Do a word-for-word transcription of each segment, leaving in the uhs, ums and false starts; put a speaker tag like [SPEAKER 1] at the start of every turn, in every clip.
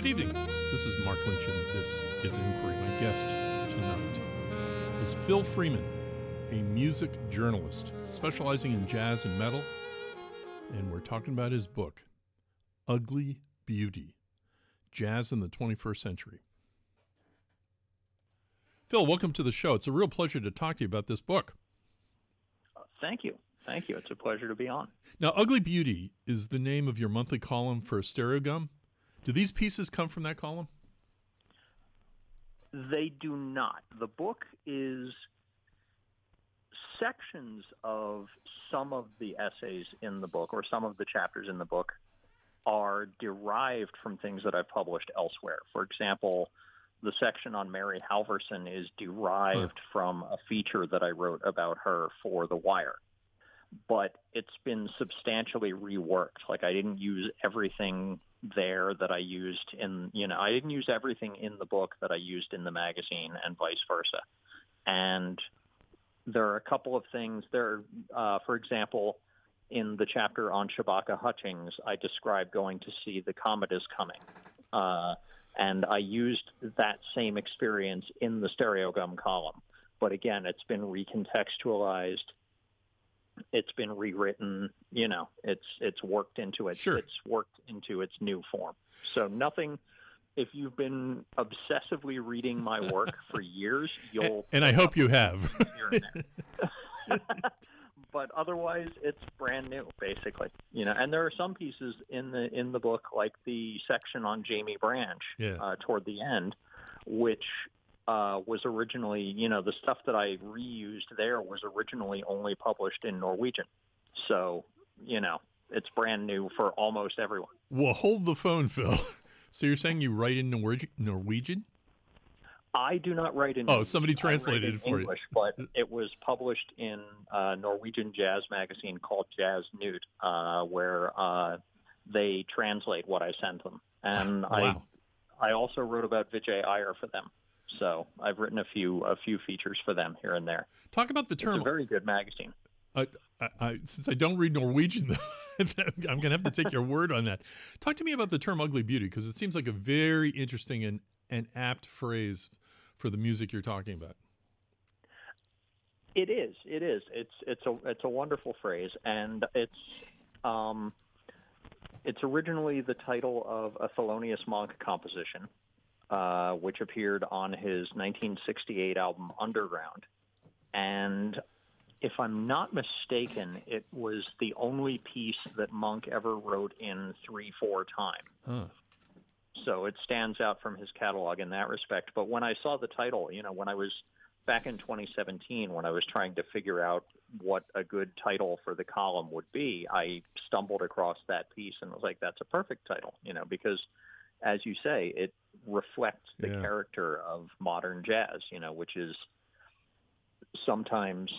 [SPEAKER 1] Good evening. This is Mark Lynch, and this is Inquiry. My guest tonight is Phil Freeman, a music journalist specializing in jazz and metal, and we're talking about his book, Ugly Beauty, Jazz in the twenty-first Century. Phil, welcome to the show. It's a real pleasure to talk to you about this book.
[SPEAKER 2] Thank you. Thank you. It's a pleasure to be on.
[SPEAKER 1] Now, Ugly Beauty is the name of your monthly column for Stereogum. Do these pieces come from that column?
[SPEAKER 2] They do not. The book is sections of some of the essays in the book, or some of the chapters in the book, are derived from things that I've published elsewhere. For example, the section on Mary Halverson is derived huh. from a feature that I wrote about her for The Wire. But it's been substantially reworked. Like, I didn't use everything there that I used in, you know, I didn't use everything in the book that I used in the magazine and vice versa. And there are a couple of things there. Uh, for example, in the chapter on Shabaka Hutchings, I described going to see The Comet Is Coming. Uh, and I used that same experience in the Stereogum column. But again, it's been recontextualized. It's been rewritten, you know, it's it's worked into it.
[SPEAKER 1] Sure.
[SPEAKER 2] It's worked into its new form. So nothing, if you've been obsessively reading my work for years, you'll...
[SPEAKER 1] And I hope you have.
[SPEAKER 2] Here and there. But otherwise, it's brand new, basically. You know, and there are some pieces in the in the book, like the section on Jamie Branch
[SPEAKER 1] yeah.
[SPEAKER 2] uh, toward the end, which... Uh, was originally, you know, the stuff that I reused there was originally only published in Norwegian. So, you know, it's brand new for almost everyone.
[SPEAKER 1] Well, hold the phone, Phil. So you're saying you write in Norwegian?
[SPEAKER 2] I do not write in
[SPEAKER 1] Oh,
[SPEAKER 2] Norwegian.
[SPEAKER 1] somebody translated it for
[SPEAKER 2] English,
[SPEAKER 1] you.
[SPEAKER 2] But it was published in a Norwegian jazz magazine called Jazz Newt, uh, where uh, they translate what I sent them. And
[SPEAKER 1] wow.
[SPEAKER 2] I I also wrote about Vijay Iyer for them. So I've written a few a few features for them here and there.
[SPEAKER 1] Talk about the term.
[SPEAKER 2] It's a very good magazine.
[SPEAKER 1] I, I, I, since I don't read Norwegian, though, I'm going to have to take your word on that. Talk to me about the term ugly beauty, because it seems like a very interesting and, and apt phrase for the music you're talking about.
[SPEAKER 2] It is. It is. It's it's a it's a wonderful phrase, and it's um, it's originally the title of a Thelonious Monk composition. Uh, which appeared on his nineteen sixty-eight album Underground. And if I'm not mistaken, it was the only piece that Monk ever wrote in three four time.
[SPEAKER 1] Huh.
[SPEAKER 2] So it stands out from his catalog in that respect. But when I saw the title, you know, when I was back in twenty seventeen, when I was trying to figure out what a good title for the column would be, I stumbled across that piece and was like, that's a perfect title, you know, because as you say, it reflects the
[SPEAKER 1] yeah.
[SPEAKER 2] character of modern jazz, you know, which is sometimes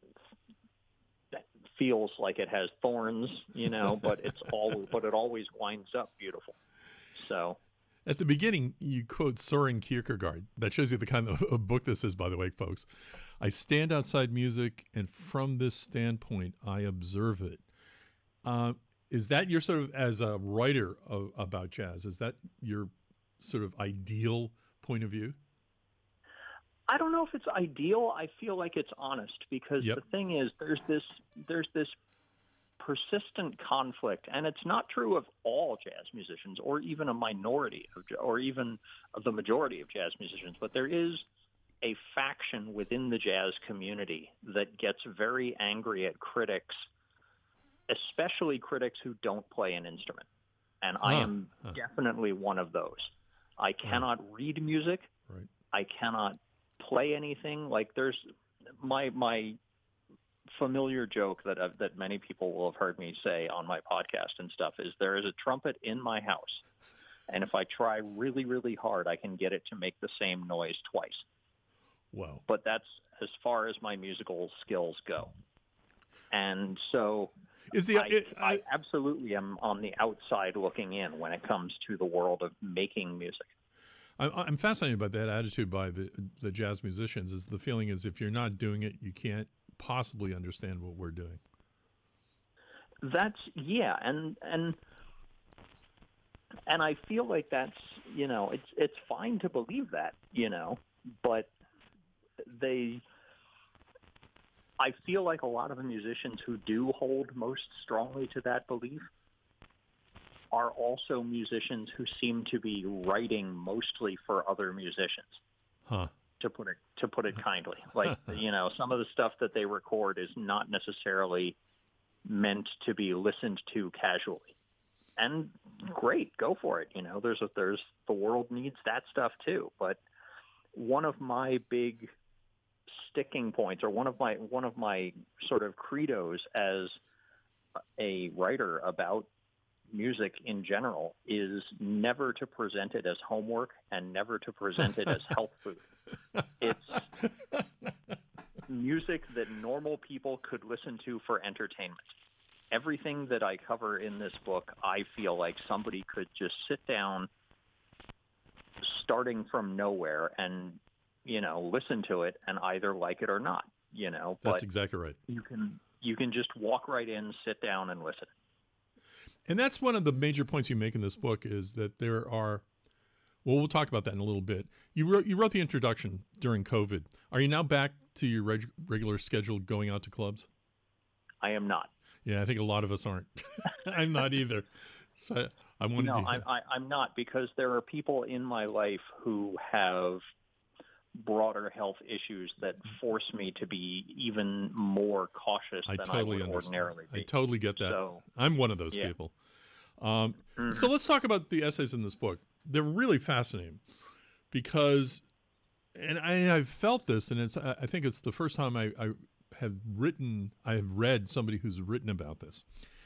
[SPEAKER 2] feels like it has thorns, you know, but it's all, but it always winds up beautiful. So
[SPEAKER 1] at the beginning, you quote Soren Kierkegaard. That shows you the kind of, of book this is, by the way, folks. I stand outside music, and from this standpoint, I observe it. Uh, Is that your sort of, as a writer of, about jazz, is that your sort of ideal point of view?
[SPEAKER 2] I don't know if it's ideal. I feel like it's honest, because
[SPEAKER 1] yep.
[SPEAKER 2] the thing is, there's this there's this persistent conflict, and it's not true of all jazz musicians, or even a minority, of, or even of the majority of jazz musicians, but there is a faction within the jazz community that gets very angry at critics, especially critics who don't play an instrument. And huh, I am huh. definitely one of those. I cannot right. read music.
[SPEAKER 1] Right.
[SPEAKER 2] I cannot play anything. Like, there's my my familiar joke that uh, that many people will have heard me say on my podcast and stuff is, there is a trumpet in my house, and if I try really, really hard, I can get it to make the same noise twice.
[SPEAKER 1] Wow.
[SPEAKER 2] But that's as far as my musical skills go. And so
[SPEAKER 1] Is the,
[SPEAKER 2] I,
[SPEAKER 1] it, I,
[SPEAKER 2] I absolutely am on the outside looking in when it comes to the world of making music.
[SPEAKER 1] I'm fascinated by that attitude by the the jazz musicians. Is the feeling is if you're not doing it, you can't possibly understand what we're doing.
[SPEAKER 2] That's yeah, and and And I feel like that's, you know, it's it's fine to believe that, you know, but they, I feel like a lot of the musicians who do hold most strongly to that belief are also musicians who seem to be writing mostly for other musicians.
[SPEAKER 1] Huh.
[SPEAKER 2] To put it to put it kindly, like, you know, some of the stuff that they record is not necessarily meant to be listened to casually. And great, go for it. You know, there's a, there's the world needs that stuff too. But one of my big sticking points, or one of my one of my sort of credos as a writer about music in general, is never to present it as homework and never to present it as health food. It's music that normal people could listen to for entertainment. Everything that I cover in this book, I feel like somebody could just sit down starting from nowhere and, you know, listen to it and either like it or not, you know.
[SPEAKER 1] That's
[SPEAKER 2] but
[SPEAKER 1] exactly right.
[SPEAKER 2] You can you can just walk right in, sit down and listen.
[SPEAKER 1] And that's one of the major points you make in this book, is that there are, well, we'll talk about that in a little bit. You wrote you wrote the introduction during COVID. Are you now back to your reg- regular schedule going out to clubs?
[SPEAKER 2] I am not.
[SPEAKER 1] Yeah, I think a lot of us aren't. I'm not either. So I wanted
[SPEAKER 2] no,
[SPEAKER 1] to...
[SPEAKER 2] I, I, I'm not, because there are people in my life who have broader health issues that force me to be even more cautious
[SPEAKER 1] I
[SPEAKER 2] than
[SPEAKER 1] totally
[SPEAKER 2] I would
[SPEAKER 1] understand.
[SPEAKER 2] ordinarily be.
[SPEAKER 1] I totally get that.
[SPEAKER 2] So,
[SPEAKER 1] I'm one of those
[SPEAKER 2] yeah.
[SPEAKER 1] people. Um,
[SPEAKER 2] mm-hmm.
[SPEAKER 1] So let's talk about the essays in this book. They're really fascinating because, and I, I've felt this, and it's I think it's the first time I, I have written, I have read somebody who's written about this.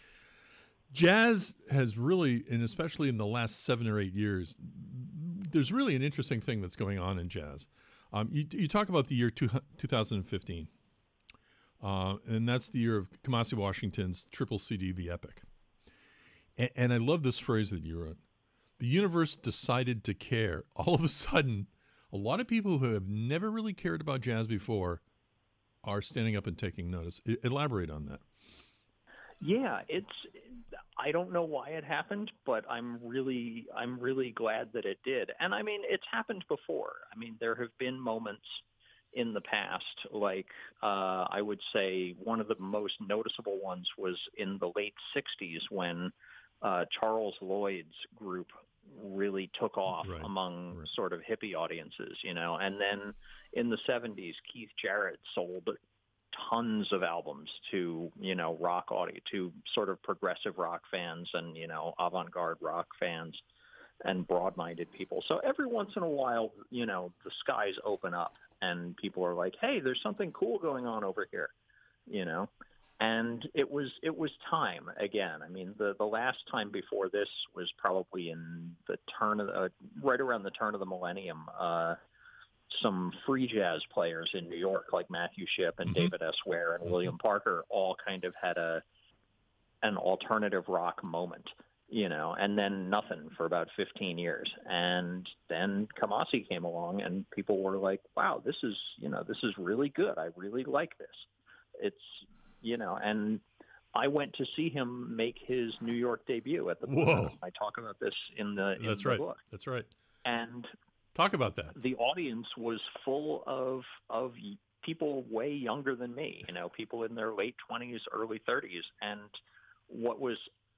[SPEAKER 1] Jazz has really, and especially in the last seven or eight years, there's really an interesting thing that's going on in jazz. Um, you, you talk about the year two, two thousand fifteen, uh, and that's the year of Kamasi Washington's triple C D, The Epic. And, and I love this phrase that you wrote. The universe decided to care. All of a sudden, a lot of people who have never really cared about jazz before are standing up and taking notice. I, elaborate on that.
[SPEAKER 2] Yeah, it's, I don't know why it happened, but I'm really, I'm really glad that it did. And I mean, it's happened before. I mean, there have been moments in the past, like uh, I would say one of the most noticeable ones was in the late sixties when uh, Charles Lloyd's group really took off
[SPEAKER 1] right.
[SPEAKER 2] among
[SPEAKER 1] right.
[SPEAKER 2] sort of hippie audiences, you know. And then in the seventies, Keith Jarrett sold tons of albums to, you know, rock audio, to sort of progressive rock fans and, you know, avant-garde rock fans and broad-minded people. So every once in a while, you know, the skies open up and people are like, hey, there's something cool going on over here, you know. And it was it was time again. I mean, the, the last time before this was probably in the turn of the, uh, right around the turn of the millennium. Uh, some free jazz players in New York, like Matthew Shipp and mm-hmm. David S. Ware and mm-hmm. William Parker, all kind of had a an alternative rock moment, you know, and then nothing for about fifteen years. And then Kamasi came along and people were like, wow, this is, you know, this is really good. I really like this. It's, you know, and I went to see him make his New York debut at the
[SPEAKER 1] Whoa.
[SPEAKER 2] I talk about this in the, in
[SPEAKER 1] That's
[SPEAKER 2] the
[SPEAKER 1] right.
[SPEAKER 2] book.
[SPEAKER 1] That's right.
[SPEAKER 2] And
[SPEAKER 1] talk about that.
[SPEAKER 2] The audience was full of of people way younger than me, you know, people in their late twenties, early thirties. And what was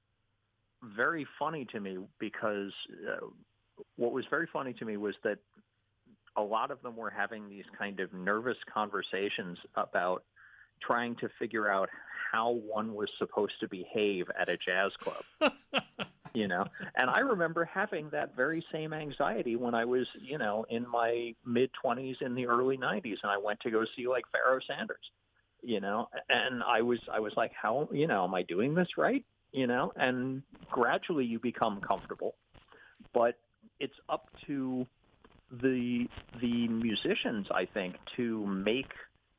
[SPEAKER 2] very funny to me, because uh, what was very funny to me was that a lot of them were having these kind of nervous conversations about trying to figure out how one was supposed to behave at a jazz club. You know, and I remember having that very same anxiety when I was, you know, in my mid twenties in the early nineties, and I went to go see like Pharoah Sanders, you know, and I was, I was like, how, you know, am I doing this right? You know, and gradually you become comfortable, but it's up to the, the musicians, I think, to make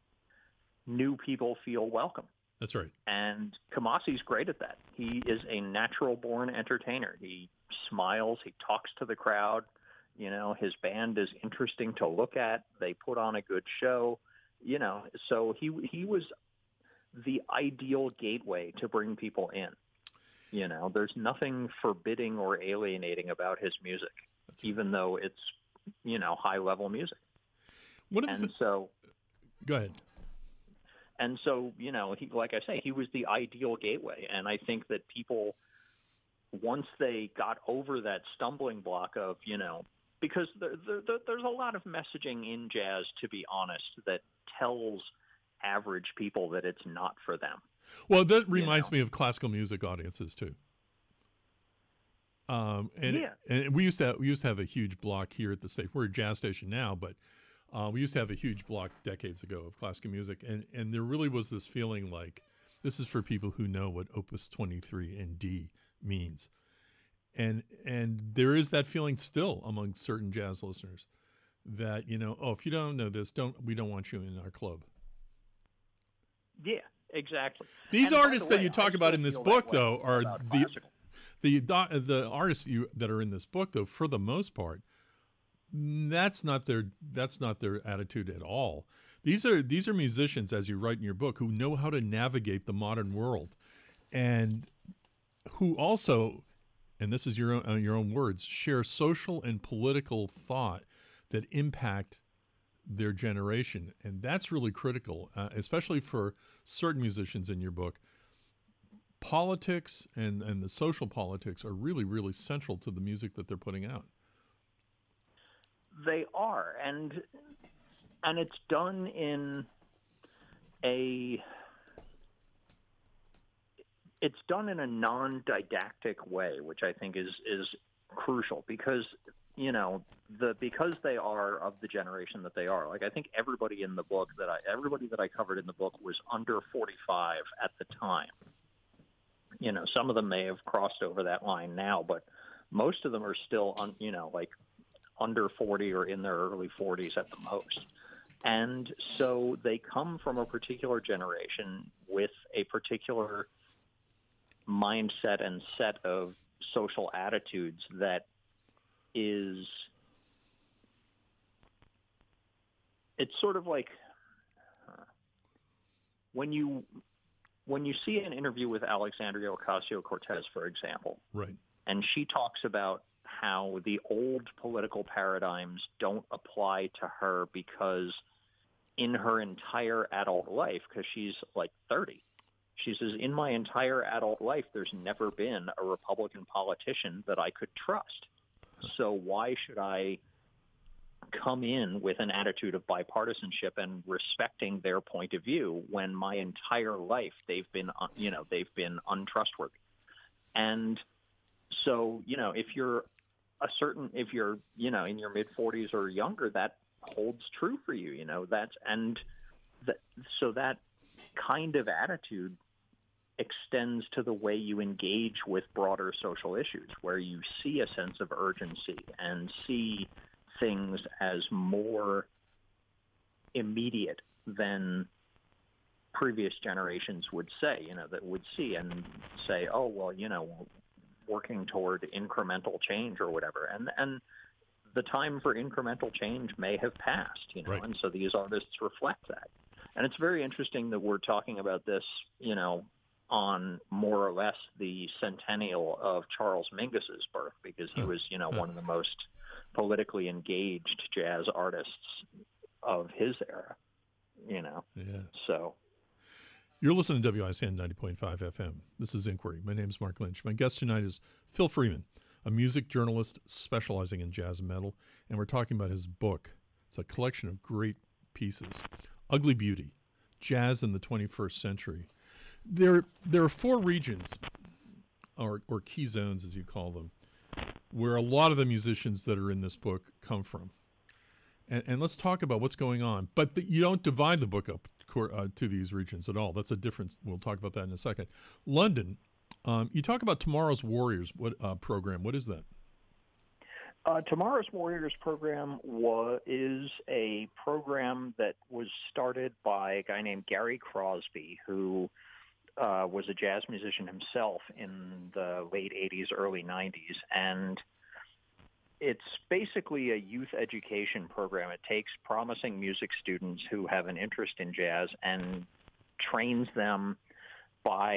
[SPEAKER 2] new people feel welcome.
[SPEAKER 1] That's right.
[SPEAKER 2] And Kamasi's great at that. He is a natural-born entertainer. He smiles. He talks to the crowd. You know, his band is interesting to look at. They put on a good show. You know, so he he was the ideal gateway to bring people in. You know, there's nothing forbidding or alienating about his music,
[SPEAKER 1] That's right.
[SPEAKER 2] even though it's, you know, high-level music.
[SPEAKER 1] One of the
[SPEAKER 2] And
[SPEAKER 1] th-
[SPEAKER 2] so,
[SPEAKER 1] Go ahead.
[SPEAKER 2] and so, you know, he, like I say, he was the ideal gateway. And I think that people, once they got over that stumbling block of, you know, because there, there, there, there's a lot of messaging in jazz, to be honest, that tells average people that it's not for them.
[SPEAKER 1] Well, that reminds
[SPEAKER 2] you know?
[SPEAKER 1] me of classical music audiences too. Um, and
[SPEAKER 2] Yeah.
[SPEAKER 1] and we used to have, we used to have a huge block here at the state. We're a jazz station now, but uh, we used to have a huge block decades ago of classical music, and and there really was this feeling like this is for people who know what Opus twenty-three and D means, and and there is that feeling still among certain jazz listeners that, you know, oh, if you don't know this, don't we don't want you in our club.
[SPEAKER 2] Yeah, exactly.
[SPEAKER 1] These
[SPEAKER 2] And
[SPEAKER 1] artists
[SPEAKER 2] by the
[SPEAKER 1] that
[SPEAKER 2] way,
[SPEAKER 1] you talk
[SPEAKER 2] I
[SPEAKER 1] about
[SPEAKER 2] still
[SPEAKER 1] in this
[SPEAKER 2] feel
[SPEAKER 1] book,
[SPEAKER 2] that way
[SPEAKER 1] though, are
[SPEAKER 2] about
[SPEAKER 1] the
[SPEAKER 2] classical.
[SPEAKER 1] the do- the artists you that are in this book, though, for the most part, that's not their that's not their attitude at all. These are these are musicians, as you write in your book, who know how to navigate the modern world, and who also, and this is your own, uh, your own words, share social and political thought that impact their generation, and that's really critical, uh, especially for certain musicians in your book. Politics and, and the social politics are really, really central to the music that they're putting out.
[SPEAKER 2] They are, and and it's done in a it's done in a non-didactic way, which I think is is crucial because, you know, the because they are of the generation that they are. Like, I think everybody in the book that I everybody that I covered in the book was under forty-five at the time. You know, some of them may have crossed over that line now, but most of them are still on, you know, like under forty or in their early forties at the most. And so they come from a particular generation with a particular mindset and set of social attitudes that is, it's sort of like uh, when you when you see an interview with Alexandria Ocasio-Cortez, for example,
[SPEAKER 1] right,
[SPEAKER 2] and she talks about how the old political paradigms don't apply to her because in her entire adult life, because she's like thirty, she says, in my entire adult life, there's never been a Republican politician that I could trust. So why should I come in with an attitude of bipartisanship and respecting their point of view when my entire life they've been, you know, they've been untrustworthy? And so, you know, if you're a certain, if you're, you know, in your mid forties or younger, that holds true for you, you know, that's, and that, so that kind of attitude extends to the way you engage with broader social issues, where you see a sense of urgency and see things as more immediate than previous generations would say, you know, that would see and say, oh, well, you know, working toward incremental change or whatever. And and the time for incremental change may have passed, you know,
[SPEAKER 1] right.
[SPEAKER 2] And so these artists reflect that. And it's very interesting that we're talking about this, you know, on more or less the centennial of Charles Mingus's birth, because he was, you know, one of the most politically engaged jazz artists of his era, you know.
[SPEAKER 1] Yeah.
[SPEAKER 2] So
[SPEAKER 1] you're listening to W I C N ninety point five F M. This is Inquiry. My name is Mark Lynch. My guest tonight is Phil Freeman, a music journalist specializing in jazz and metal, and we're talking about his book. It's a collection of great pieces. Ugly Beauty, Jazz in the twenty-first Century. There, there are four regions, or, or key zones, as you call them, where a lot of the musicians that are in this book come from. And, and let's talk about what's going on. But the, you don't divide the book up uh, to these regions at all. That's a difference. We'll talk about that in a second. London, um, you talk about Tomorrow's Warriors what uh, program. What is that?
[SPEAKER 2] Uh, Tomorrow's Warriors program wa- is a program that was started by a guy named Gary Crosby, who uh, was a jazz musician himself in the late eighties, early nineties. And it's basically a youth education program. It takes promising music students who have an interest in jazz and trains them by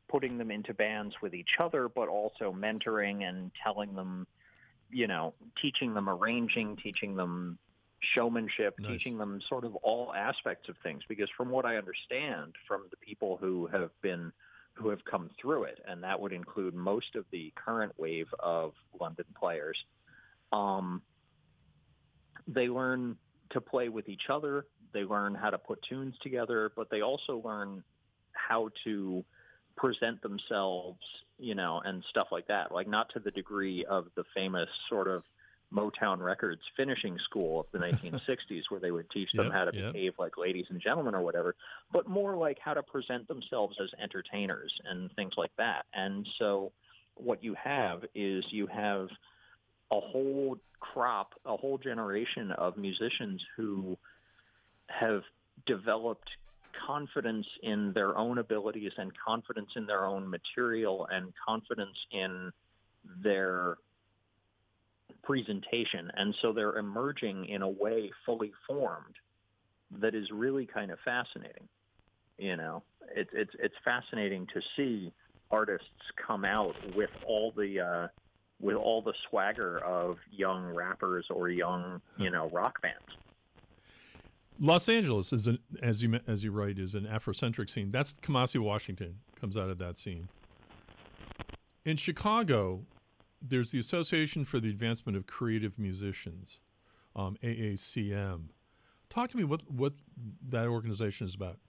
[SPEAKER 2] putting them into bands with each other, but also mentoring and telling them, you know, teaching them arranging, teaching them showmanship,
[SPEAKER 1] Nice.
[SPEAKER 2] teaching them sort of all aspects of things. Because from what I understand from the people who have been, who have come through it, and that would include most of the current wave of London players, um, they learn to play with each other. They learn how to put tunes together, but they also learn how to present themselves, you know, and stuff like that. Like, not to the degree of the famous sort of Motown Records finishing school of the nineteen sixties where they would teach them
[SPEAKER 1] Yep,
[SPEAKER 2] how to
[SPEAKER 1] yep.
[SPEAKER 2] behave like ladies and gentlemen or whatever, but more like how to present themselves as entertainers and things like that. And so what you have is you have a whole crop, a whole generation of musicians who have developed confidence in their own abilities and confidence in their own material and confidence in their presentation. And so they're emerging in a way fully formed that is really kind of fascinating. You know, it's it's it's fascinating to see artists come out with all the uh, with all the swagger of young rappers or young, you know, rock bands.
[SPEAKER 1] Los Angeles is an, as you as you write, is an Afrocentric scene. That's Kamasi Washington comes out of that scene. In Chicago, there's the Association for the Advancement of Creative Musicians, um, A A C M. Talk to me what what that organization is about.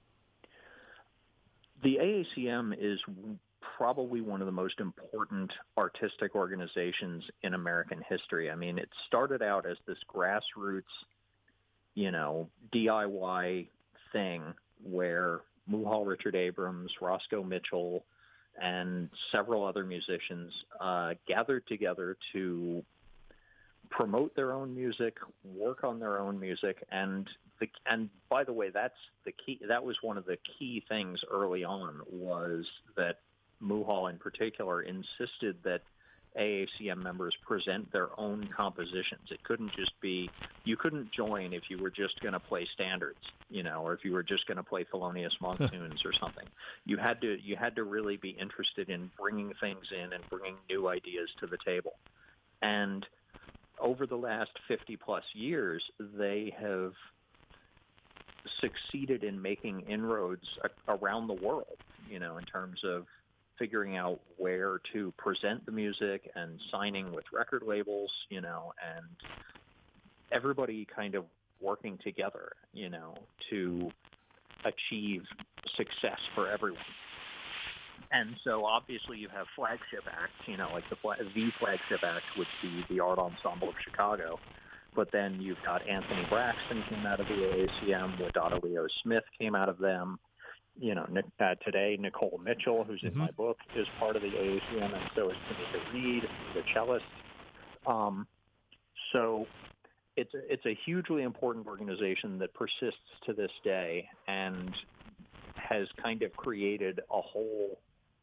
[SPEAKER 2] The A A C M is probably one of the most important artistic organizations in American history. I mean, it started out as this grassroots, you know, D I Y thing where Muhal Richard Abrams, Roscoe Mitchell, and several other musicians uh, gathered together to promote their own music, work on their own music, and the, and by the way, that's the key. That was one of the key things early on, was that Muhal in particular insisted that A A C M members present their own compositions. It couldn't just be, you couldn't join if you were just going to play standards, you know, or if you were just going to play Thelonious Monk tunes or something. You had to, you had to really be interested in bringing things in and bringing new ideas to the table. And over the last fifty plus years, they have succeeded in making inroads a- around the world, you know, in terms of figuring out where to present the music and signing with record labels, you know, and everybody kind of working together, you know, to achieve success for everyone. And so obviously you have flagship acts, you know, like the, flag, the flagship act would be the Art Ensemble of Chicago. But then you've got Anthony Braxton came out of the A A C M, Wadada Leo Smith came out of them. You know, uh, today, Nicole Mitchell, who's in mm-hmm. my book, is part of the A A C M, and so is Tamika Reed, the cellist. Um, so it's a, it's a hugely important organization that persists to this day and has kind of created a whole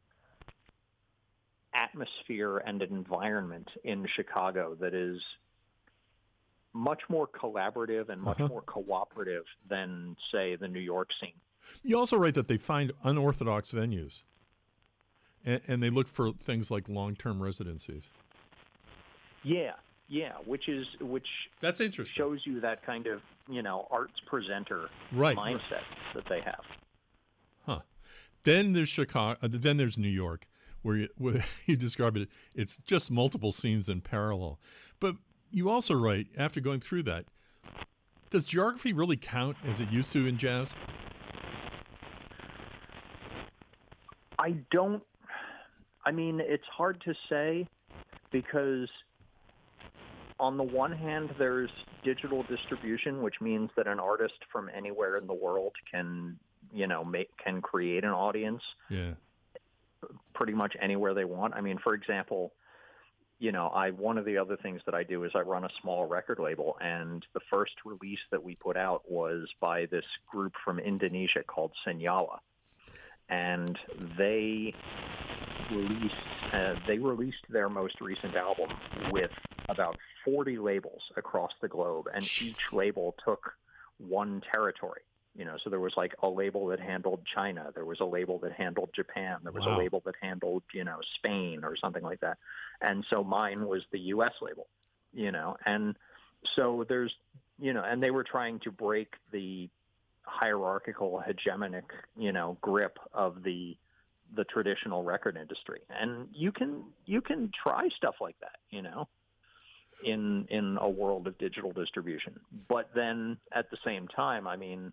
[SPEAKER 2] atmosphere and an environment in Chicago that is much more collaborative and much uh-huh. more cooperative than, say, the New York scene.
[SPEAKER 1] You also write that they find unorthodox venues, and, and they look for things like long-term residencies.
[SPEAKER 2] Yeah, yeah, which is which.
[SPEAKER 1] That's interesting.
[SPEAKER 2] Shows you that kind of, you know, arts presenter
[SPEAKER 1] right.
[SPEAKER 2] mindset that they have.
[SPEAKER 1] Huh. Then there's Chicago. Uh, then there's New York, where you, where you describe it. It's just multiple scenes in parallel. But you also write, after going through that, does geography really count as it used to in jazz?
[SPEAKER 2] I don't, I mean, it's hard to say because on the one hand, there's digital distribution, which means that an artist from anywhere in the world can, you know, make, can create an audience
[SPEAKER 1] yeah.
[SPEAKER 2] pretty much anywhere they want. I mean, for example, you know, I, one of the other things that I do is I run a small record label, and the first release that we put out was by this group from Indonesia called Senyawa. And they released uh, they released their most recent album with about forty labels across the globe, and
[SPEAKER 1] Jeez.
[SPEAKER 2] each label took one territory. You know, so there was like a label that handled China. There was a label that handled Japan. There was
[SPEAKER 1] Wow.
[SPEAKER 2] a label that handled, you know, Spain or something like that. And so mine was the U S label, you know. And so there's, you know, and they were trying to break the hierarchical, hegemonic, you know, grip of the the traditional record industry. And you can you can try stuff like that, you know, in in a world of digital distribution. But then at the same time, I mean,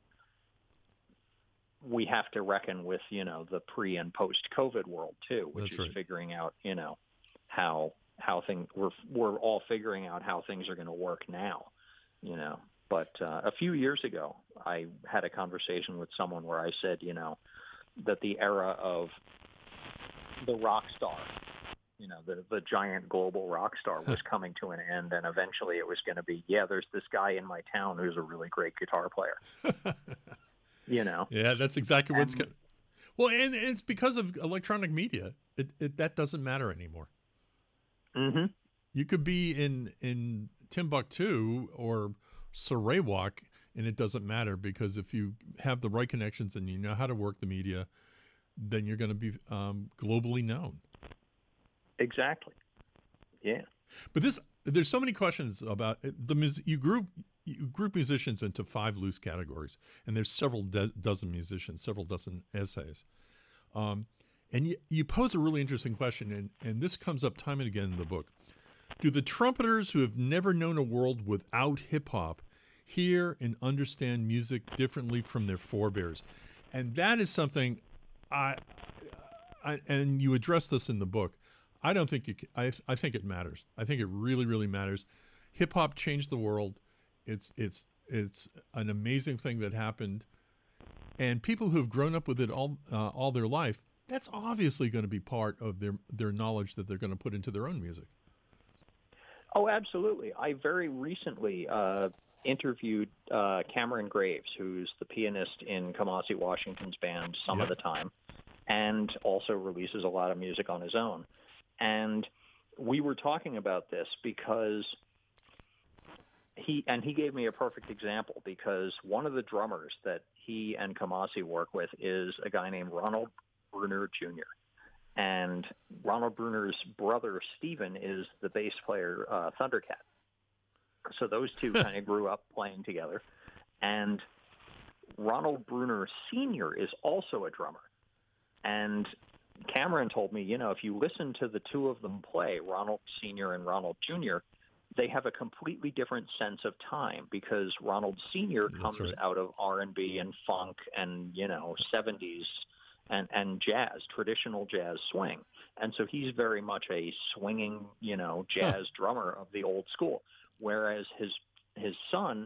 [SPEAKER 2] we have to reckon with, you know, the pre and post COVID world too, which
[SPEAKER 1] That's
[SPEAKER 2] is
[SPEAKER 1] right.
[SPEAKER 2] figuring out, you know, how how things we're we're all figuring out how things are going to work now, you know. But uh, a few years ago, I had a conversation with someone where I said, you know, that the era of the rock star, you know, the the giant global rock star was coming to an end, and eventually it was going to be, yeah, there's this guy in my town who's a really great guitar player. You know.
[SPEAKER 1] Yeah, that's exactly what's
[SPEAKER 2] And-
[SPEAKER 1] going. Well, and, and it's because of electronic media. It, it that doesn't matter anymore.
[SPEAKER 2] Mm-hmm.
[SPEAKER 1] You could be in in Timbuktu or Sarawak, and it doesn't matter, because if you have the right connections and you know how to work the media, then you're going to be um, globally known.
[SPEAKER 2] Exactly. Yeah.
[SPEAKER 1] But this, there's so many questions about it. The mus- you group you group musicians into five loose categories, and there's several do- dozen musicians, several dozen essays, um, and you, you pose a really interesting question, and and this comes up time and again in the book. Do the trumpeters who have never known a world without hip hop hear and understand music differently from their forebears? And that is something I, I and you address this in the book. I don't think it, I I think it matters. I think it really really matters. Hip hop changed the world. It's it's it's an amazing thing that happened, and people who have grown up with it all uh, all their life, that's obviously going to be part of their their knowledge that they're going to put into their own music.
[SPEAKER 2] Oh, absolutely. I very recently uh, interviewed uh, Cameron Graves, who's the pianist in Kamasi Washington's band some
[SPEAKER 1] Yep.
[SPEAKER 2] of the time, and also releases a lot of music on his own. And we were talking about this because he and he gave me a perfect example, because one of the drummers that he and Kamasi work with is a guy named Ronald Bruner Junior And Ronald Bruner's brother, Steven, is the bass player, uh, Thundercat. So those two kind of grew up playing together. And Ronald Bruner Senior is also a drummer. And Cameron told me, you know, if you listen to the two of them play, Ronald Senior and Ronald Junior, they have a completely different sense of time, because Ronald Senior
[SPEAKER 1] That's
[SPEAKER 2] comes
[SPEAKER 1] right.
[SPEAKER 2] out of R and B and funk and, you know, seventies and, and jazz, traditional jazz swing. And so he's very much a swinging, you know, jazz drummer of the old school, whereas his his son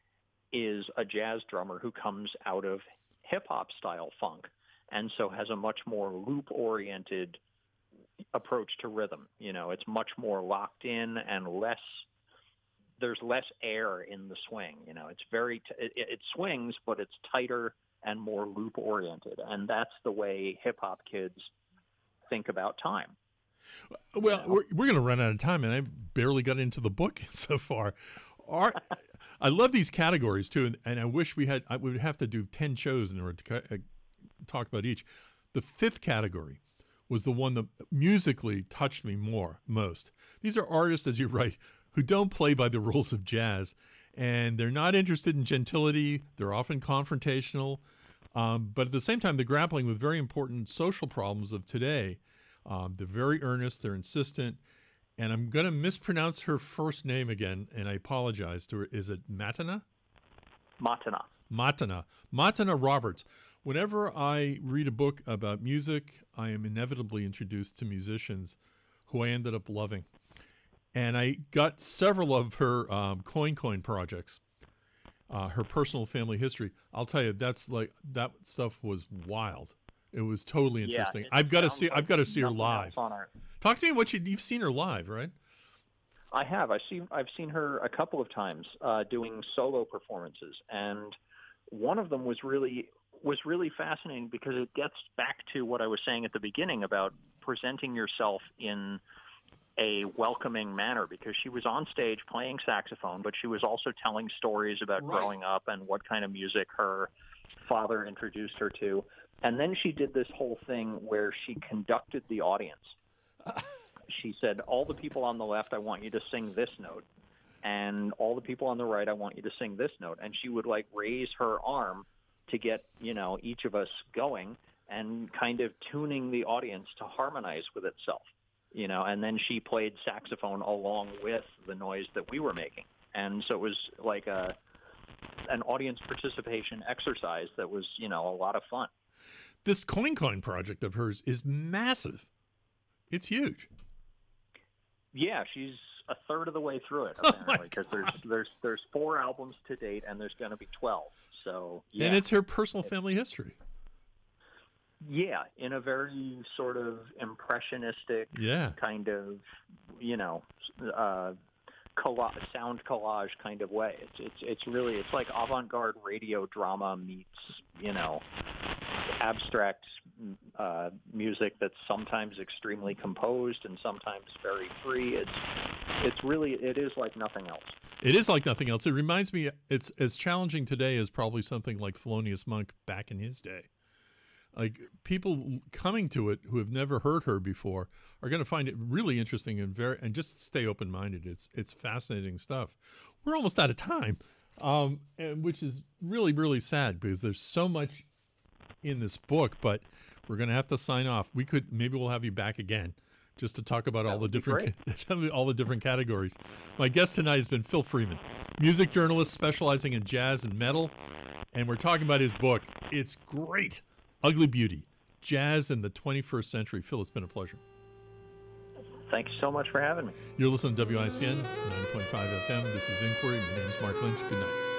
[SPEAKER 2] is a jazz drummer who comes out of hip-hop style funk, and so has a much more loop-oriented approach to rhythm. You know, it's much more locked in and less, there's less air in the swing. You know, it's very, t- it, it swings, but it's tighter and more loop oriented. And that's the way hip hop kids think about time.
[SPEAKER 1] Well, we're, we're going to run out of time, and I barely got into the book so far. Our, I love these categories too, and, and I wish we had, I would have to do ten shows in order to ca- uh, talk about each. The fifth category was the one that musically touched me more, most. These are artists, as you write, who don't play by the rules of jazz, and they're not interested in gentility. They're often confrontational, um, but at the same time, they're grappling with very important social problems of today. Um, they're very earnest. They're insistent. And I'm going to mispronounce her first name again, and I apologize to her. Is it Matana?
[SPEAKER 2] Matana.
[SPEAKER 1] Matana. Matana Roberts. Whenever I read a book about music, I am inevitably introduced to musicians who I ended up loving. And I got several of her um, Coin Coin projects, uh, her personal family history. I'll tell you, that's like, that stuff was wild. It was totally interesting.
[SPEAKER 2] Yeah,
[SPEAKER 1] I've got to
[SPEAKER 2] sounds
[SPEAKER 1] see.
[SPEAKER 2] like
[SPEAKER 1] I've got to see her
[SPEAKER 2] nothing
[SPEAKER 1] live.
[SPEAKER 2] else on our-
[SPEAKER 1] Talk to me what you, you've seen her live, right?
[SPEAKER 2] I have. I've seen I've seen her a couple of times uh, doing solo performances, and one of them was really was really fascinating because it gets back to what I was saying at the beginning about presenting yourself in a welcoming manner, because she was on stage playing saxophone, but she was also telling stories about
[SPEAKER 1] Right.
[SPEAKER 2] growing up and what kind of music her father introduced her to. And then she did this whole thing where she conducted the audience. She said, all the people on the left, I want you to sing this note. And all the people on the right, I want you to sing this note. And she would like raise her arm to get, you know, each of us going and kind of tuning the audience to harmonize with itself, you know, and then she played saxophone along with the noise that we were making. And so it was like a, an audience participation exercise that was, you know, a lot of fun.
[SPEAKER 1] This Coin Coin project of hers is massive. It's huge.
[SPEAKER 2] Yeah, she's a third of the way through it,
[SPEAKER 1] Oh,
[SPEAKER 2] apparently, because there's there's there's four albums to date, and there's going to be twelve. So yeah,
[SPEAKER 1] And it's her personal family history.
[SPEAKER 2] yeah, in a very sort of impressionistic
[SPEAKER 1] Yeah.
[SPEAKER 2] kind of, you know, uh, collage, sound collage kind of way. It's it's it's really it's like avant-garde radio drama meets, you know, abstract uh, music that's sometimes extremely composed and sometimes very free. It's it's really it is like nothing else.
[SPEAKER 1] It is like nothing else. It reminds me, it's as challenging today as probably something like Thelonious Monk back in his day. Like, people coming to it who have never heard her before are going to find it really interesting and very, and just stay open-minded. It's it's fascinating stuff. We're almost out of time, um, and which is really, really sad because there's so much in this book, but we're going to have to sign off. We could, maybe we'll have you back again just to talk about
[SPEAKER 2] That
[SPEAKER 1] all the
[SPEAKER 2] would be
[SPEAKER 1] different all the different categories. My guest tonight has been Phil Freeman, music journalist specializing in jazz and metal, and we're talking about his book. It's great. Ugly Beauty, Jazz in the twenty-first Century. Phil, it's been a pleasure.
[SPEAKER 2] Thanks so much for having me.
[SPEAKER 1] You're listening to W I C N, nine point five F M. This is Inquiry. My name is Mark Lynch. Good night.